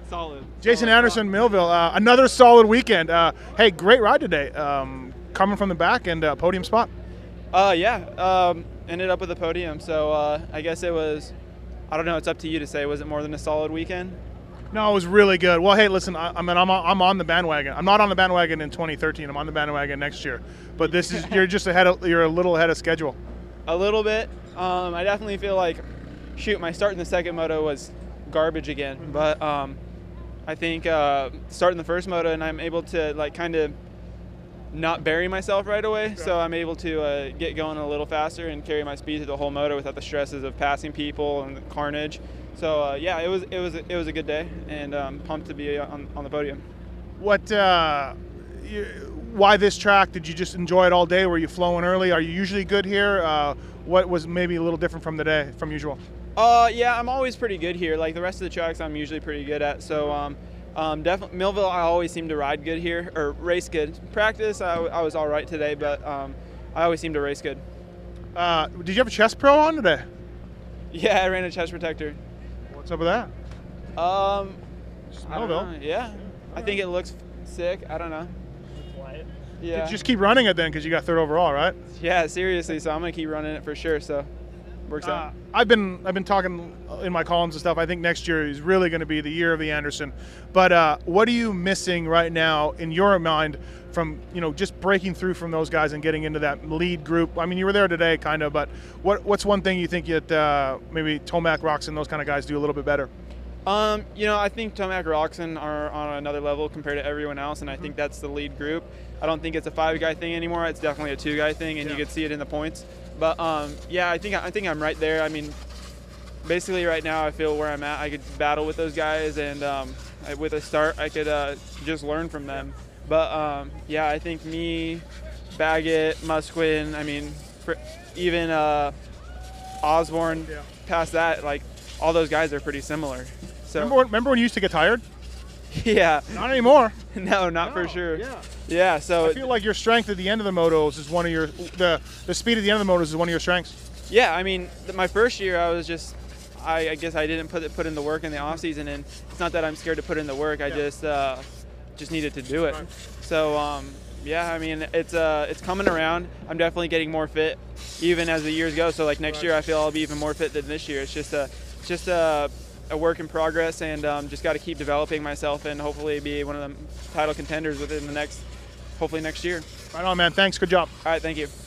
Solid. Jason Solid. Anderson, Millville, another solid weekend. Hey, great ride today. Coming from the back and podium spot. Yeah. Ended up with a podium. So I guess it was. I don't know. It's up to you to say. Was it more than a solid weekend? No, it was really good. Well, hey, listen, I'm on the bandwagon. I'm not on the bandwagon in 2013. I'm on the bandwagon next year. But this is you're just you're a little ahead of schedule. A little bit. I definitely feel like, shoot, my start in the second moto was garbage again. But I think starting the first moto and I'm able to like kind of not bury myself right away. So I'm able to get going a little faster and carry my speed through the whole moto without the stresses of passing people and the carnage. So yeah, it was a good day, and pumped to be on the podium. Why this track? Did you just enjoy it all day? Were you flowing early? Are you usually good here? What was maybe a little different from usual? Yeah, I'm always pretty good here. Like the rest of the tracks, I'm usually pretty good at. So definitely Millville, I always seem to ride good here or race good. Practice, I was all right today, but I always seem to race good. Did you have a chest pro on today? Yeah, I ran a chest protector. What's up with that? I don't Millville. know. Yeah, I think it looks sick. I don't know. Yeah. Just keep running it then, because you got third overall, right? Yeah, seriously. So I'm gonna keep running it for sure. So works out. I've been talking in my columns and stuff. I think next year is really going to be the year of the Anderson. But what are you missing right now in your mind from just breaking through from those guys and getting into that lead group? I mean, you were there today, kind of. But what's one thing you think that maybe Tomac, Roczen, those kind of guys do a little bit better? I think Tomac, Roczen are on another level compared to everyone else, and I think that's the lead group. I don't think it's a 5-guy thing anymore. It's definitely a 2-guy thing, and you can see it in the points. But yeah, I think I'm right there. I mean, basically right now I feel where I'm at. I could battle with those guys, and with a start I could just learn from them. But yeah, I think me, Baggett, Musquin, I mean, even Osborne, past that, like all those guys are pretty similar. So remember when you used to get tired? Yeah. Not anymore. No, not for sure. Yeah. So I feel like your strength at the end of the motos is one of your the speed at the end of the motos is one of your strengths. Yeah, I mean, my first year I was just I guess I didn't put in the work in the off season, and it's not that I'm scared to put in the work. I just needed to do it. Right. So yeah, I mean, it's coming around. I'm definitely getting more fit even as the years go. So like next year I feel I'll be even more fit than this year. It's just a work in progress, and just got to keep developing myself and hopefully be one of the title contenders within hopefully next year. Right on, man. Thanks. Good job. All right, thank you.